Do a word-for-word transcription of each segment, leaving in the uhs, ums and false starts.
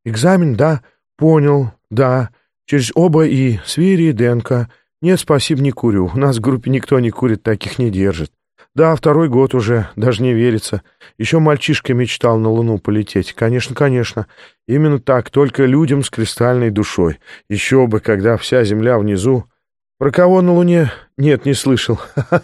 Экзамен, да? Понял, да. Через оба и свири, и ДНК. Нет, спасибо, не курю. У нас в группе никто не курит, таких не держит. Да, второй год уже, даже не верится. Еще мальчишка мечтал на Луну полететь. Конечно, конечно. Именно так, только людям с кристальной душой. Еще бы, когда вся Земля внизу. Про кого на Луне? Нет, не слышал.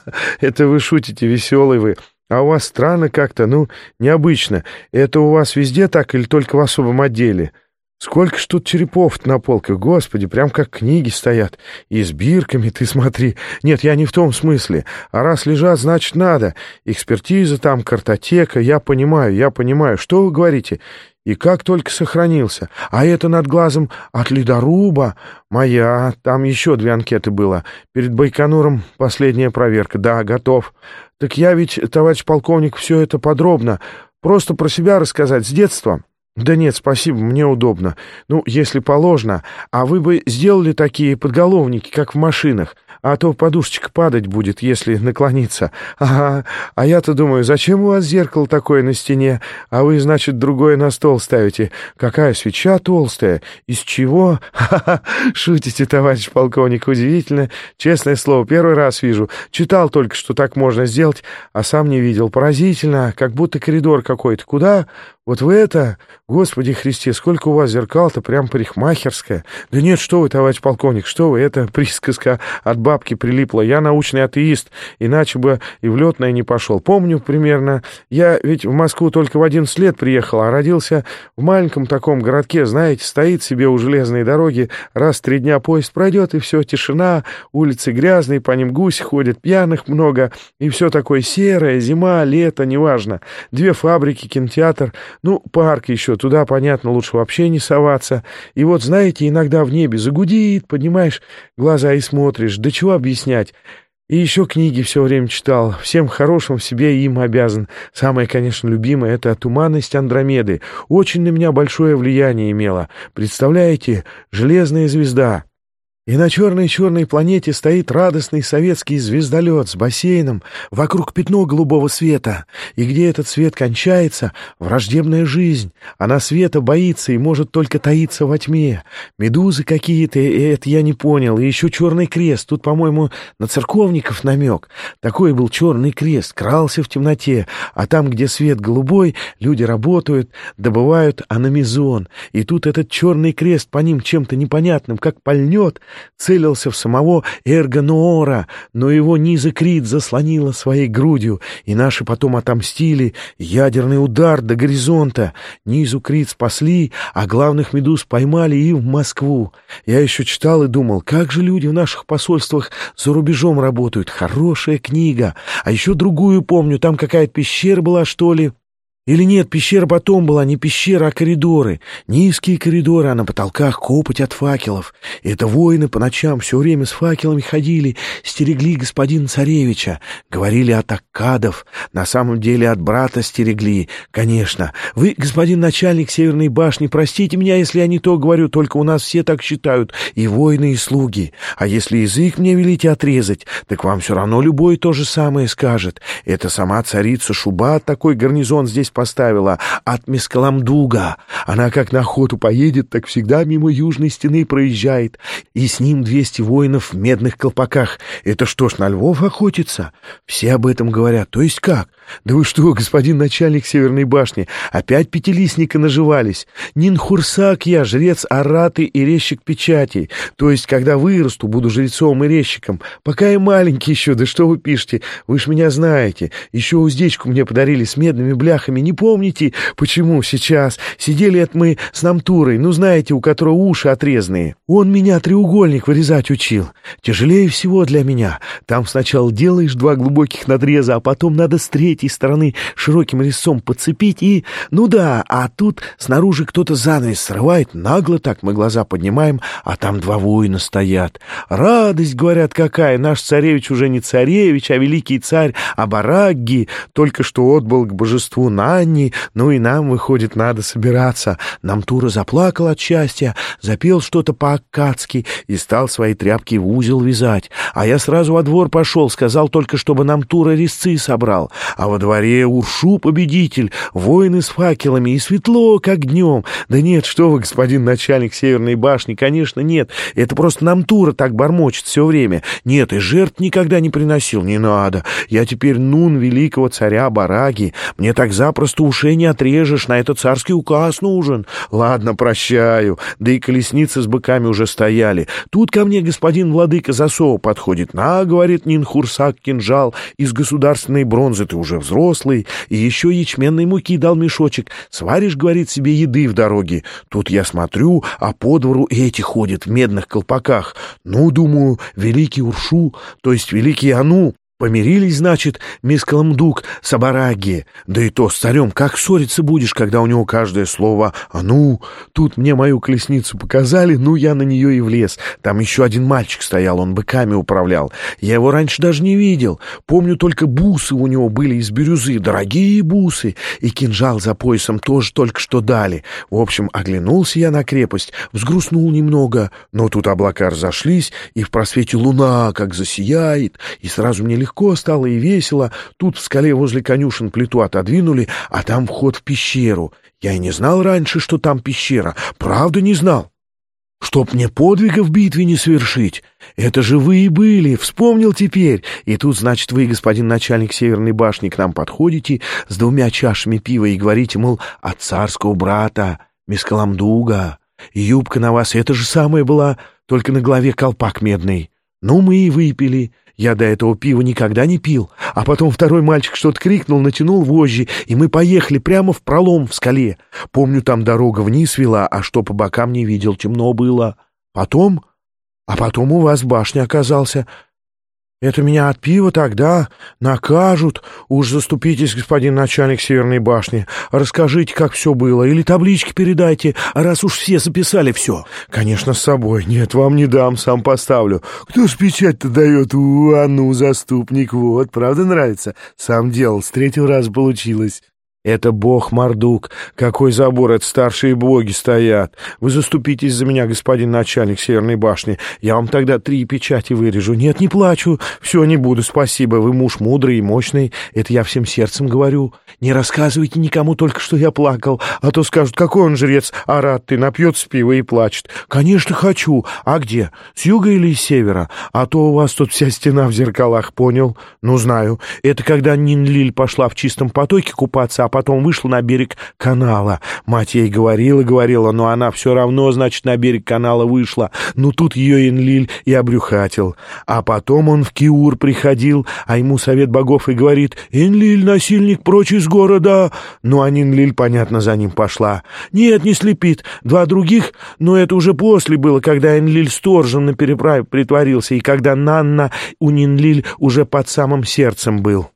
Это вы шутите, веселый вы. А у вас странно как-то, ну, необычно. Это у вас везде так или только в особом отделе? Сколько ж тут черепов на полках, господи, прям как книги стоят. И с бирками, ты смотри. Нет, я не в том смысле. А раз лежат, значит, надо. Экспертиза там, картотека, я понимаю, я понимаю. Что вы говорите? И как только сохранился. А это над глазом от ледоруба. Моя, там еще две анкеты было. Перед Байконуром последняя проверка. Да, готов. Так я ведь, товарищ полковник, все это подробно. Просто про себя рассказать с детства. Да нет, спасибо, мне удобно. Ну, если положено. А вы бы сделали такие подголовники, как в машинах, а то подушечка падать будет, если наклониться. Ага, а я-то думаю, зачем у вас зеркало такое на стене, а вы, значит, другое на стол ставите? Какая свеча толстая? Из чего? Ха-ха, шутите, товарищ полковник, удивительно. Честное слово, первый раз вижу. Читал только, что так можно сделать, а сам не видел. Поразительно, как будто коридор какой-то. Куда? Вот в это? Господи Христе, сколько у вас зеркал-то, прям парикмахерская. Да нет, что вы, товарищ полковник, что вы, это присказка от бабки прилипла. Я научный атеист, иначе бы и в летное не пошел. Помню примерно, я ведь в Москву только в одиннадцать лет приехал, а родился в маленьком таком городке, знаете, стоит себе у железной дороги, раз в три дня поезд пройдет, и все, тишина, улицы грязные, по ним гуси ходят, пьяных много, и все такое серое, зима, лето, неважно. Две фабрики, кинотеатр, ну, парк еще, туда, понятно, лучше вообще не соваться. И вот, знаете, иногда в небе загудит, поднимаешь глаза и смотришь, да чего объяснять. И еще книги все время читал, всем хорошим в себе им обязан. Самое, конечно, любимое — это «Туманность Андромеды». Очень на меня большое влияние имела. Представляете, «Железная звезда». И на черной-черной планете стоит радостный советский звездолет с бассейном, вокруг пятно голубого света. И где этот свет кончается — враждебная жизнь. Она света боится и может только таиться во тьме. Медузы какие-то, и это я не понял. И еще черный крест. Тут, по-моему, на церковников намек. Такой был черный крест, крался в темноте. А там, где свет голубой, люди работают, добывают аномизон. И тут этот черный крест по ним чем-то непонятным, как пальнет, целился в самого Эргонуора, но его Низа Крит заслонила своей грудью, и наши потом отомстили. Ядерный удар до горизонта. Низу Крит спасли, а главных медуз поймали и в Москву. Я еще читал и думал, как же люди в наших посольствах за рубежом работают. Хорошая книга. А еще другую помню, там какая-то пещера была, что ли. Или нет, пещера потом была, не пещера, а коридоры. Низкие коридоры, а на потолках копоть от факелов. И это воины по ночам все время с факелами ходили, стерегли господина царевича. Говорили от аккадов, на самом деле от брата стерегли. Конечно, вы, господин начальник Северной башни, простите меня, если я не то говорю, только у нас все так считают, и воины, и слуги. А если язык мне велите отрезать, так вам все равно любой то же самое скажет. Это сама царица Шубат такой гарнизон здесь поставила от Мескаламдуга. Она как на охоту поедет, так всегда мимо южной стены проезжает. И с ним двести воинов в медных колпаках. Это что ж, на львов охотится? Все об этом говорят. То есть как? Да вы что, господин начальник Северной башни, опять пятилистника наживались? Нинхурсак я, жрец Араты и резчик печатей. То есть, когда вырасту, буду жрецом и резчиком. Пока я маленький еще, да что вы пишете? Вы ж меня знаете. Еще уздечку мне подарили с медными бляхами. Не помните, почему сейчас? Сидели это мы с Намтурой, ну знаете, у которого уши отрезанные. Он меня треугольник вырезать учил. Тяжелее всего для меня. Там сначала делаешь два глубоких надреза, а потом надо с третьей стороны широким резцом подцепить и... Ну да, а тут снаружи кто-то занавес срывает, нагло так мы глаза поднимаем, а там два воина стоят. Радость, говорят, какая! Наш царевич уже не царевич, а великий царь Абарагги, только что отбыл к божеству Нанни, ну и нам, выходит, надо собираться. Намтура заплакал от счастья, запел что-то по-аккадски и стал свои тряпки в узел вязать. А я сразу во двор пошел, сказал только, чтобы Намтура резцы собрал. а во дворе Уршу-победитель, воины с факелами, и светло, как днем. Да нет, что вы, господин начальник Северной башни, конечно, нет. Это просто нам Тура так бормочет все время. Нет, и жертв никогда не приносил, не надо. Я теперь нун великого царя Бараги. Мне так запросто ушей не отрежешь, на это царский указ нужен. Ладно, прощаю. Да и колесницы с быками уже стояли. Тут ко мне господин владыка Засова подходит. На, говорит Нинхурсак, кинжал из государственной бронзы, ты уже взрослый. И еще ячменной муки дал мешочек. Сваришь, говорит, себе еды в дороге. Тут я смотрю, а по двору эти ходят в медных колпаках. Ну, думаю, великий Уршу, то есть великий Ану. Помирились, значит, Мискаламдук с Абараги. Да и то с царем как ссориться будешь, когда у него каждое слово «а ну». Тут мне мою колесницу показали, ну я на нее и влез. Там еще один мальчик стоял, он быками управлял. Я его раньше даже не видел. Помню, только бусы у него были из бирюзы, дорогие бусы. И кинжал за поясом тоже только что дали. В общем, оглянулся я на крепость, взгрустнул немного. Но тут облака разошлись, и в просвете луна как засияет, и сразу мне легко Легко стало и весело. Тут в скале возле конюшен плиту отодвинули, а там вход в пещеру. Я и не знал раньше, что там пещера. Правда, не знал. Чтоб мне подвига в битве не совершить. Это же вы и были, вспомнил теперь. И тут, значит, вы, господин начальник Северной башни, к нам подходите с двумя чашами пива и говорите, мол, от царского брата Мискаламдуга. И юбка на вас эта же самая была, только на голове колпак медный. Ну, мы и выпили. Я до этого пива никогда не пил. А потом второй мальчик что-то крикнул, натянул вожжи, и мы поехали прямо в пролом в скале. Помню, там дорога вниз вела, а что по бокам не видел, темно было. Потом... А потом у вас в башне оказался. Это меня от пива тогда накажут. Уж заступитесь, господин начальник Северной башни. Расскажите, как все было, или таблички передайте, раз уж все записали все. Конечно, с собой. Нет, вам не дам, сам поставлю. Кто ж печать-то дает? У, а ну, заступник, вот, правда нравится? Сам делал, с третьего раза получилось. Это бог Мардук. Какой забор, это старшие боги стоят. Вы заступитесь за меня, господин начальник Северной башни. Я вам тогда три печати вырежу. Нет, не плачу. Все, не буду, спасибо. Вы муж мудрый и мощный. Это я всем сердцем говорю. Не рассказывайте никому только, что я плакал. А то скажут, какой он жрец, арат ты, напьется пива и плачет. Конечно, хочу. А где? С юга или с севера? А то у вас тут вся стена в зеркалах, понял? Ну, знаю. Это когда Нинлиль пошла в чистом потоке купаться, а потом вышла на берег канала. Мать ей говорила, говорила, но она все равно, значит, на берег канала вышла. Ну, тут ее Энлиль и обрюхатил. А потом он в Киур приходил, а ему совет богов и говорит: «Энлиль, насильник, прочь из города!» Ну, а Нинлиль, понятно, за ним пошла. Нет, не слепит. Два других, но это уже после было, когда Энлиль сторожем на переправе притворился, и когда Нанна у Нинлиль уже под самым сердцем был.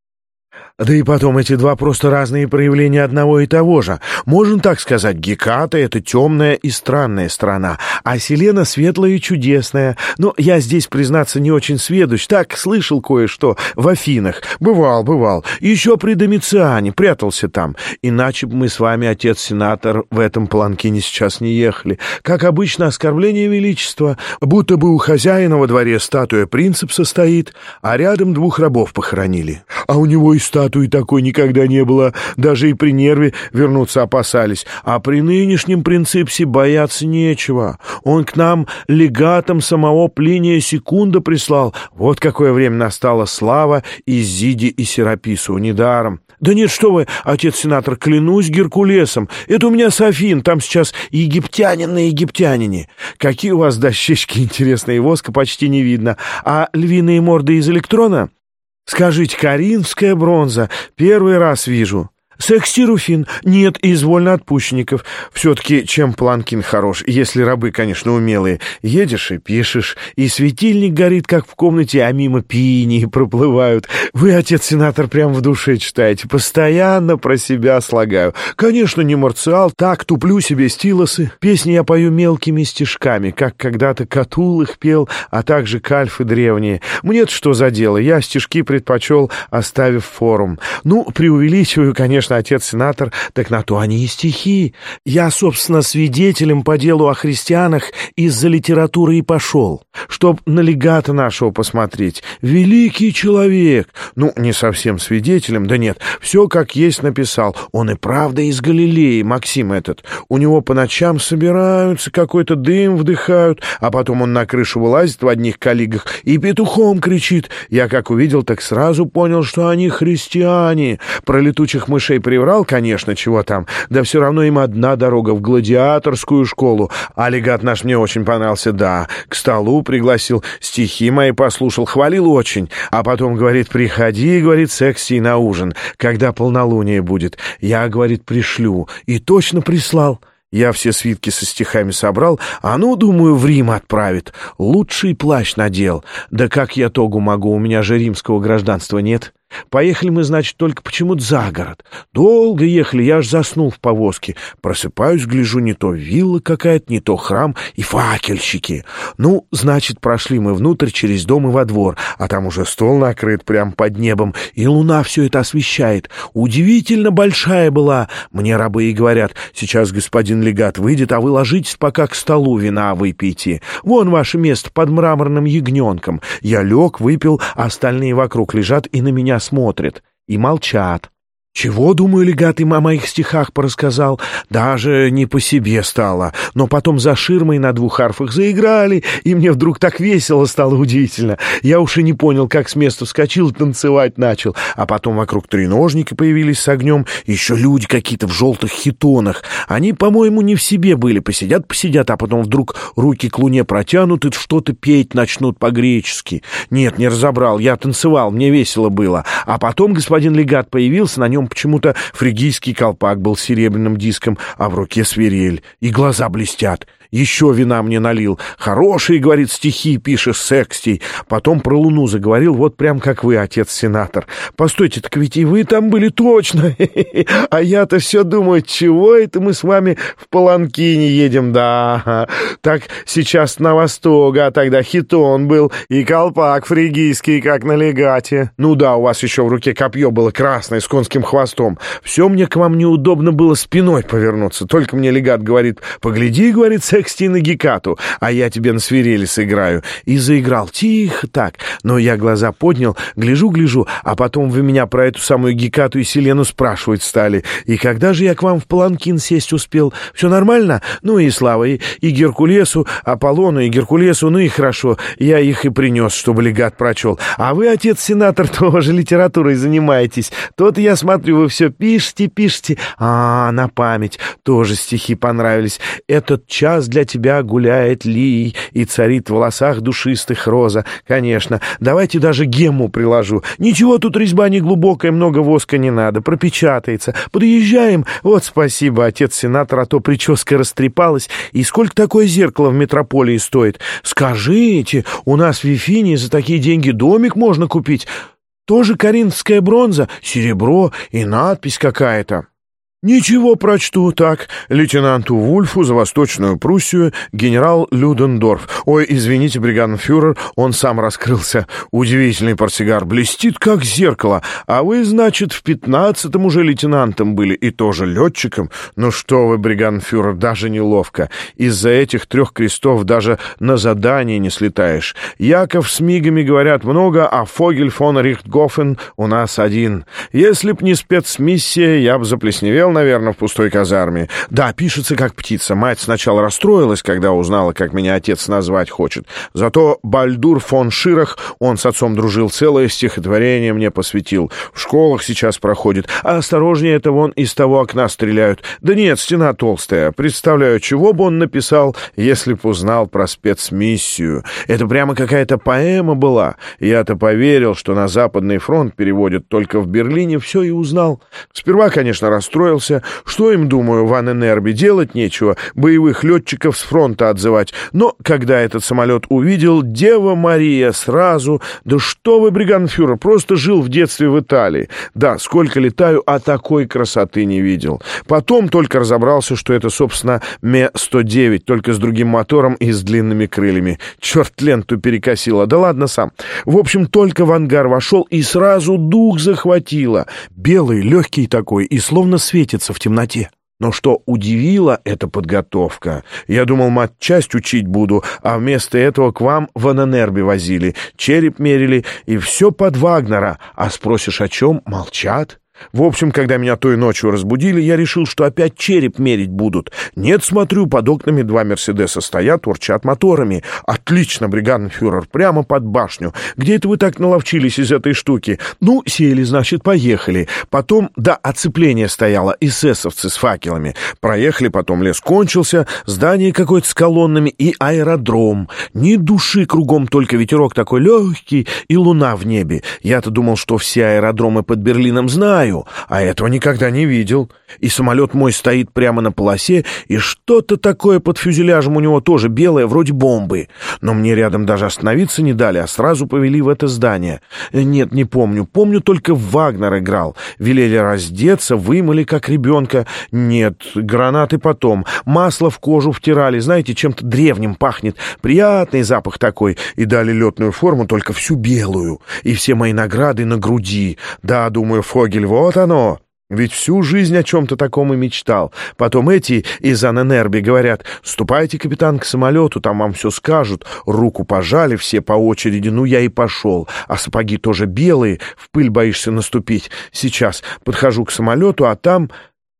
Да и потом эти два просто разные проявления одного и того же. Можно так сказать, Геката — это темная и странная страна, а Селена — светлая и чудесная. Но я здесь, признаться, не очень сведущ. Так, слышал кое-что в Афинах. Бывал, бывал. Еще при Домициане, прятался там. Иначе бы мы с вами, отец-сенатор, в этом паланкине сейчас не ехали. Как обычно, оскорбление величества. Будто бы у хозяина во дворе статуя принцепса стоит, а рядом двух рабов похоронили. А у него и статуя и такой никогда не было, даже и при нерве вернуться опасались. А при нынешнем принципсе бояться нечего. Он к нам легатом самого Плиния Секунда прислал. Вот какое время настало, слава Изиде и Серапису, недаром. Да нет, что вы, отец-сенатор, клянусь Геркулесом, это у меня Софин, там сейчас египтянин на египтянине. Какие у вас дощечки интересные, воска почти не видно. А львиные морды из электрона? Скажите, коринфская бронза, первый раз вижу. Секстируфин? Нет, из вольноотпущенников. Все-таки чем Планкин хорош, если рабы, конечно, умелые. Едешь и пишешь, и светильник горит, как в комнате, а мимо пинии проплывают. Вы, отец-сенатор, прям в душе читаете. Постоянно про себя слагаю. Конечно, не Марциал, так туплю себе стилосы. Песни я пою мелкими стишками, как когда-то Катул их пел, а также кальфы древние. Мне-то что за дело? Я стишки предпочел, оставив форум. Ну, преувеличиваю, конечно, конечно, отец-сенатор, так на то они и стихи. Я, собственно, свидетелем по делу о христианах из-за литературы и пошел, чтоб на легата нашего посмотреть. Великий человек! Ну, не совсем свидетелем, да нет, все как есть написал. Он и правда из Галилеи, Максим этот. У него по ночам собираются, какой-то дым вдыхают, а потом он на крышу вылазит в одних коллигах и петухом кричит. Я как увидел, так сразу понял, что они христиане. Про летучих мышей приврал, конечно, чего там, да все равно им одна дорога в гладиаторскую школу. А легат наш мне очень понравился, да, к столу пригласил, стихи мои послушал, хвалил очень, а потом говорит: приходи, говорит, секси на ужин, когда полнолуние будет. Я, говорит, пришлю, и точно прислал. Я все свитки со стихами собрал, а ну, думаю, в Рим отправит. Лучший плащ надел. Да как я тогу могу, у меня же римского гражданства нет. Поехали мы, значит, только почему-то за город. Долго ехали, я аж заснул в повозке. Просыпаюсь, гляжу, не то вилла какая-то, не то храм и факельщики. Ну, значит, прошли мы внутрь через дом и во двор, а там уже стол накрыт прямо под небом, и луна все это освещает. Удивительно большая была. Мне рабы и говорят: сейчас господин легат выйдет, а вы ложитесь пока к столу, вина выпейте. Вон ваше место под мраморным ягненком. Я лег, выпил, а остальные вокруг лежат и на меня смотрят и молчат. Чего, думаю, легат им о моих стихах порассказал? Даже не по себе стало. Но потом за ширмой на двух арфах заиграли, и мне вдруг так весело стало, удивительно. Я уж и не понял, как с места вскочил и танцевать начал. А потом вокруг треножники появились с огнем, еще люди какие-то в желтых хитонах. Они, по-моему, не в себе были. Посидят-посидят, а потом вдруг руки к луне протянут и что-то петь начнут по-гречески. Нет, не разобрал. Я танцевал, мне весело было. А потом господин легат появился, на нем почему-то фригийский колпак был с серебряным диском, а в руке свирель, и глаза блестят. Еще вина мне налил. Хорошие, говорит, стихи пишешь, секстий. Потом про луну заговорил, вот прям как вы, отец-сенатор. Постойте, так ведь и вы там были точно. А я-то все думаю, чего это мы с вами в паланкине едем, да. Так сейчас на восток, а тогда хитон был и колпак фригийский, как на легате. Ну да, у вас еще в руке копье было красное с конским хвостом. Все мне к вам неудобно было спиной повернуться. Только мне легат говорит: погляди, говорит, секстий на Гекату, а я тебе на свирели сыграю. И заиграл тихо так, но я глаза поднял, гляжу-гляжу, а потом вы меня про эту самую Гекату и Селену спрашивать стали. И когда же я к вам в паланкин сесть успел? Все нормально? Ну и слава, и, и Геркулесу, Аполлону, и Геркулесу, ну и хорошо, я их и принес, чтобы легат прочел. А вы, отец-сенатор, тоже литературой занимаетесь. Тот, я смотрю, вы все пишете, пишете. А, на память, тоже стихи понравились. Этот час для тебя гуляет лий и царит в волосах душистых роза. Конечно, давайте даже гемму приложу. Ничего, тут резьба не глубокая, много воска не надо, пропечатается. Подъезжаем. Вот спасибо, отец-сенатор, а то прическа растрепалась. И сколько такое зеркало в метрополии стоит? Скажите, у нас в Вифинии за такие деньги домик можно купить. Тоже коринфская бронза, серебро и надпись какая-то. «Ничего, прочту так. Лейтенанту Вульфу за Восточную Пруссию, генерал Людендорф. Ой, извините, бригаденфюрер, он сам раскрылся. Удивительный портсигар, блестит, как зеркало. А вы, значит, в пятнадцатом уже лейтенантом были и тоже летчиком? Ну что вы, бригаденфюрер, даже неловко. Из-за этих трех крестов даже на задание не слетаешь. Яков с мигами говорят много, а Фогель фон Рихтгофен у нас один. Если б не спецмиссия, я б заплесневел, наверное, в пустой казарме. Да, пишется как птица. Мать сначала расстроилась, когда узнала, как меня отец назвать хочет. Зато Бальдур фон Ширах, он с отцом дружил, целое стихотворение мне посвятил. В школах сейчас проходит. А осторожнее, это вон из того окна стреляют. Да нет, стена толстая. Представляю, чего бы он написал, если б узнал про спецмиссию. Это прямо какая-то поэма была. Я-то поверил, что на Западный фронт переводят только в Берлине, все и узнал. Сперва, конечно, расстроился, отправился. Что им, думаю, в Анненербе делать нечего, боевых летчиков с фронта отзывать. Но когда этот самолет увидел, Дева Мария сразу... Да что вы, бригаденфюрер, просто жил в детстве в Италии. Да, сколько летаю, а такой красоты не видел. Потом только разобрался, что это, собственно, Ме сто девять, только с другим мотором и с длинными крыльями. Черт, ленту перекосило. Да ладно сам. В общем, только в ангар вошел, и сразу дух захватило. Белый, легкий такой, и словно светится в темноте. Но что удивило, это подготовка. Я думал, матчасть учить буду, а вместо этого к вам в Анненербе возили, череп мерили, и все под Вагнера. А спросишь, о чем? Молчат. В общем, когда меня той ночью разбудили, я решил, что опять череп мерить будут. Нет, смотрю, под окнами два «Мерседеса» стоят, урчат моторами. Отлично, бригаденфюрер, прямо под башню. Где это вы так наловчились из этой штуки? Ну, сели, значит, поехали. Потом, да, оцепление стояло, эсэсовцы с факелами. Проехали, потом лес кончился, здание какое-то с колоннами и аэродром. Ни души кругом, только ветерок такой легкий и луна в небе. Я-то думал, что все аэродромы под Берлином знаю, а этого никогда не видел. И самолет мой стоит прямо на полосе, и что-то такое под фюзеляжем у него тоже белое, вроде бомбы. Но мне рядом даже остановиться не дали, а сразу повели в это здание. Нет, не помню. Помню, только в Вагнер играл. Велели раздеться, вымыли, как ребенка. Нет, гранаты потом. Масло в кожу втирали. Знаете, чем-то древним пахнет. Приятный запах такой. И дали летную форму, только всю белую. И все мои награды на груди. Да, думаю, Фогель, вот оно. Ведь всю жизнь о чем-то таком и мечтал. Потом эти из Анненербе говорят: «Ступайте, капитан, к самолету, там вам все скажут». Руку пожали все по очереди, ну я и пошел. А сапоги тоже белые, в пыль боишься наступить. Сейчас подхожу к самолету, а там...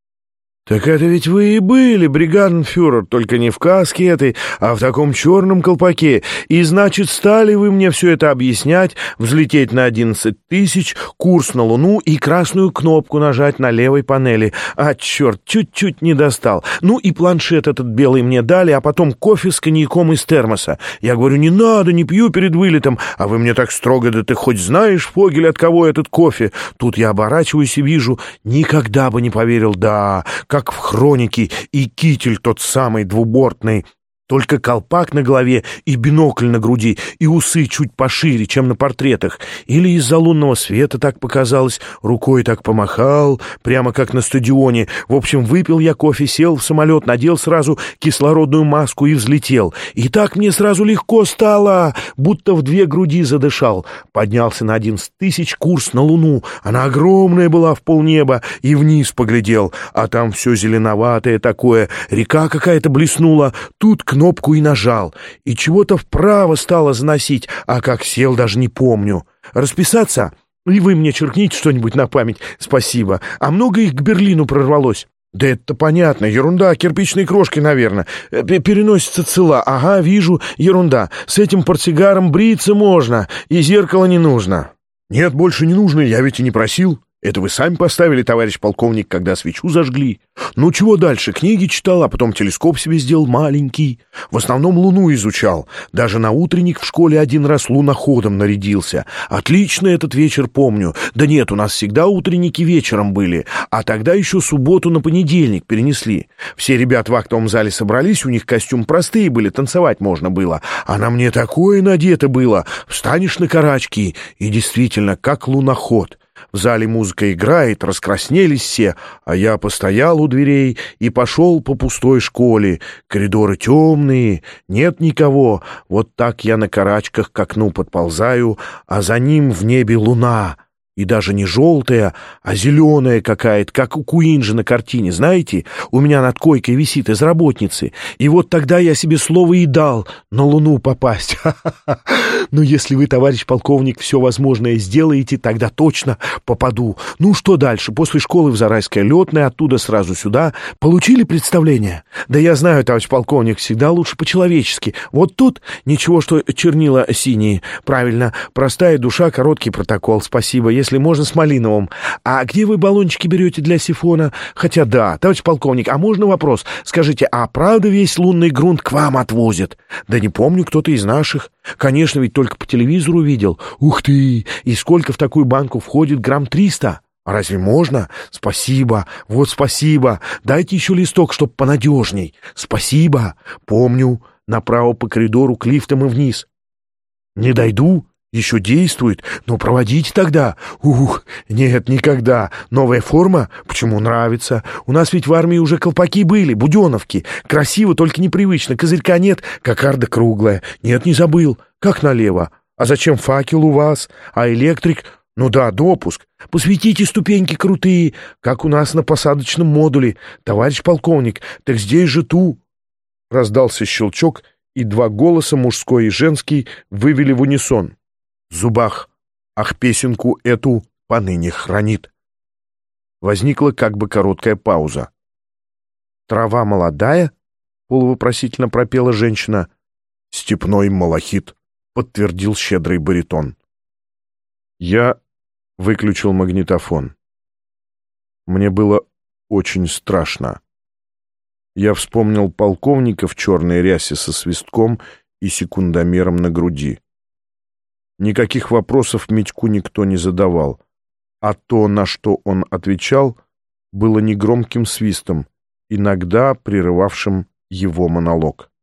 «Так это ведь вы и были, бригаденфюрер, только не в каске этой, а в таком черном колпаке. И, значит, стали вы мне все это объяснять, взлететь на одиннадцать тысяч, курс на Луну и красную кнопку нажать на левой панели. А, черт, чуть-чуть не достал. Ну и планшет этот белый мне дали, а потом кофе с коньяком из термоса. Я говорю, не надо, не пью перед вылетом. А вы мне так строго: да ты хоть знаешь, Фогель, от кого этот кофе? Тут я оборачиваюсь и вижу, никогда бы не поверил, да... как в хронике, и китель тот самый двубортный, только колпак на голове и бинокль на груди, и усы чуть пошире, чем на портретах. Или из-за лунного света так показалось, рукой так помахал, прямо как на стадионе. В общем, выпил я кофе, сел в самолет, надел сразу кислородную маску и взлетел. И так мне сразу легко стало, будто в две груди задышал. Поднялся на одиннадцать тысяч, курс на Луну. Она огромная была, в полнеба, и вниз поглядел. А там все зеленоватое такое, река какая-то блеснула. Тут к кнопку и нажал, и чего-то вправо стало заносить, а как сел, даже не помню. Расписаться? И вы мне черкните что-нибудь на память, спасибо. А много их к Берлину прорвалось? Да это понятно, ерунда, кирпичные крошки, наверное. Переносится цела, ага, вижу, ерунда. С этим портсигаром бриться можно, и зеркало не нужно. Нет, больше не нужно, я ведь и не просил. Это вы сами поставили, товарищ полковник, когда свечу зажгли. Ну, чего дальше? Книги читал, а потом телескоп себе сделал маленький. В основном Луну изучал. Даже на утренник в школе один раз луноходом нарядился. Отлично этот вечер помню. Да нет, у нас всегда утренники вечером были. А тогда еще субботу на понедельник перенесли. Все ребята в актовом зале собрались, у них костюм простые были, танцевать можно было. А на мне такое надето было. Встанешь на карачки, и действительно, как луноход. В зале музыка играет, раскраснелись все, а я постоял у дверей и пошел по пустой школе. Коридоры темные, нет никого. Вот так я на карачках к окну подползаю, а за ним в небе луна. И даже не желтая, а зеленая какая-то, как у Куинджи на картине, знаете? У меня над койкой висит из работницы. И вот тогда я себе слово и дал на Луну попасть. Ну, если вы, товарищ полковник, все возможное сделаете, тогда точно попаду. Ну, что дальше? После школы в Зарайское летное, оттуда сразу сюда. Получили представление? Да я знаю, товарищ полковник, всегда лучше по-человечески. Вот тут ничего, что чернила синие. Правильно, простая душа, короткий протокол. Спасибо. Если можно, с малиновым. А где вы баллончики берете для сифона? Хотя да, товарищ полковник, а можно вопрос? Скажите, а правда весь лунный грунт к вам отвозят? Да не помню, кто-то из наших. Конечно, ведь только по телевизору видел. Ух ты! И сколько в такую банку входит? Грамм триста? А разве можно? Спасибо, вот спасибо. Дайте еще листок, чтоб понадежней. Спасибо. Помню. Направо по коридору к лифтам и вниз. Не дойду? Еще действует, но проводите тогда. Ух, нет, никогда. Новая форма? Почему нравится? У нас ведь в армии уже колпаки были, буденовки. Красиво, только непривычно. Козырька нет, кокарда круглая. Нет, не забыл. Как налево? А зачем факел у вас? А электрик? Ну да, допуск. Посветите ступеньки крутые, как у нас на посадочном модуле. Товарищ полковник, так здесь же ту. Раздался щелчок, и два голоса, мужской и женский, вывели в унисон. В зубах. Ах, песенку эту поныне хранит. Возникла как бы короткая пауза. «Трава молодая?» — полувопросительно пропела женщина. «Степной малахит», — подтвердил щедрый баритон. Я выключил магнитофон. Мне было очень страшно. Я вспомнил полковника в черной рясе со свистком и секундомером на груди. Никаких вопросов Митьку никто не задавал, а то, на что он отвечал, было негромким свистом, иногда прерывавшим его монолог.